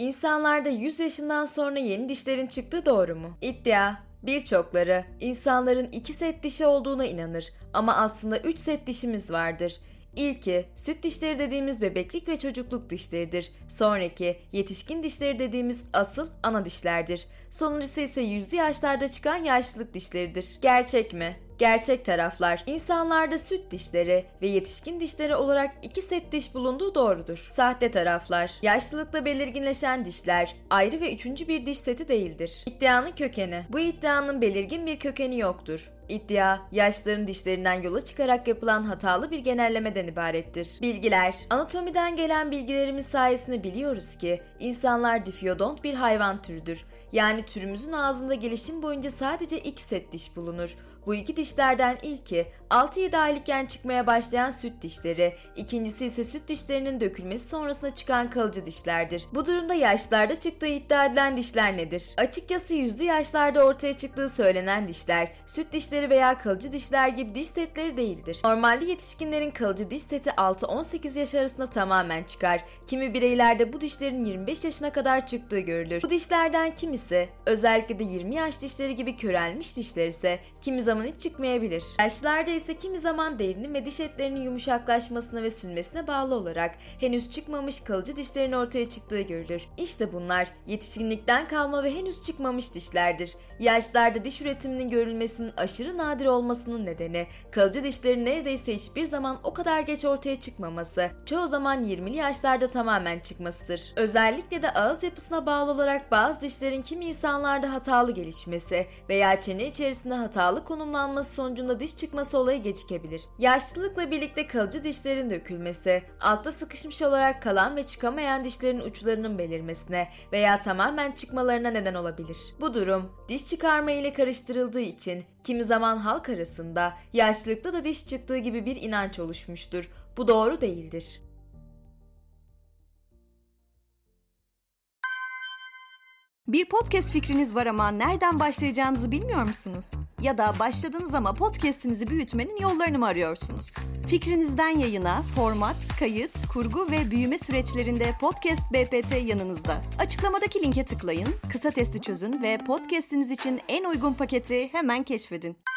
İnsanlarda 100 yaşından sonra yeni dişlerin çıktığı doğru mu? İddia. Birçokları insanların 2 set dişi olduğuna inanır ama aslında 3 set dişimiz vardır. İlki süt dişleri dediğimiz bebeklik ve çocukluk dişleridir. Sonraki yetişkin dişleri dediğimiz asıl ana dişlerdir. Sonuncusu ise yüzlü yaşlarda çıkan yaşlılık dişleridir. Gerçek mi? Gerçek taraflar, insanlarda süt dişleri ve yetişkin dişleri olarak 2 set diş bulunduğu doğrudur. Sahte taraflar, yaşlılıkla belirginleşen dişler ayrı ve üçüncü bir diş seti değildir. İddianın kökeni, bu iddianın belirgin bir kökeni yoktur. İddia, yaşlıların dişlerinden yola çıkarak yapılan hatalı bir genellemeden ibarettir. Bilgiler, anatomiden gelen bilgilerimiz sayesinde biliyoruz ki insanlar difyodont bir hayvan türüdür. Yani türümüzün ağzında gelişim boyunca sadece 2 set diş bulunur. Bu 2 dişlerden ilki 6-7 aylıkken çıkmaya başlayan süt dişleri, ikincisi ise süt dişlerinin dökülmesi sonrasında çıkan kalıcı dişlerdir. Bu durumda yaşlarda çıktığı iddia edilen dişler nedir? Açıkçası yüzlü yaşlarda ortaya çıktığı söylenen dişler, süt dişleri veya kalıcı dişler gibi diş setleri değildir. Normalde yetişkinlerin kalıcı diş seti 6-18 yaş arasında tamamen çıkar. Kimi bireylerde bu dişlerin 25 yaşına kadar çıktığı görülür. Bu dişlerden kimisi, özellikle de 20 yaş dişleri gibi körelmiş dişler ise kimi zaman hiç çıkmayabilir. Yaşlarda ise kimi zaman derinin ve diş etlerinin yumuşaklaşmasına ve sünmesine bağlı olarak henüz çıkmamış kalıcı dişlerin ortaya çıktığı görülür. İşte bunlar yetişkinlikten kalma ve henüz çıkmamış dişlerdir. Yaşlarda diş üretiminin görülmesinin aşırı nadir olmasının nedeni kalıcı dişlerin neredeyse hiçbir zaman o kadar geç ortaya çıkmaması, çoğu zaman 20'li yaşlarda tamamen çıkmasıdır. Özellikle de ağız yapısına bağlı olarak bazı dişlerin kimi insanlarda hatalı gelişmesi veya çene içerisinde hatalı konumlanması sonucunda diş çıkması olayı gecikebilir. Yaşlılıkla birlikte kalıcı dişlerin dökülmesi, altta sıkışmış olarak kalan ve çıkamayan dişlerin uçlarının belirmesine veya tamamen çıkmalarına neden olabilir. Bu durum diş çıkarma ile karıştırıldığı için kimi zaman halk arasında yaşlılıkta da diş çıktığı gibi bir inanç oluşmuştur. Bu doğru değildir. Bir podcast fikriniz var ama nereden başlayacağınızı bilmiyor musunuz? Ya da başladınız ama podcast'inizi büyütmenin yollarını mı arıyorsunuz? Fikrinizden yayına, format, kayıt, kurgu ve büyüme süreçlerinde Podcast BPT yanınızda. Açıklamadaki linke tıklayın, kısa testi çözün ve podcast'iniz için en uygun paketi hemen keşfedin.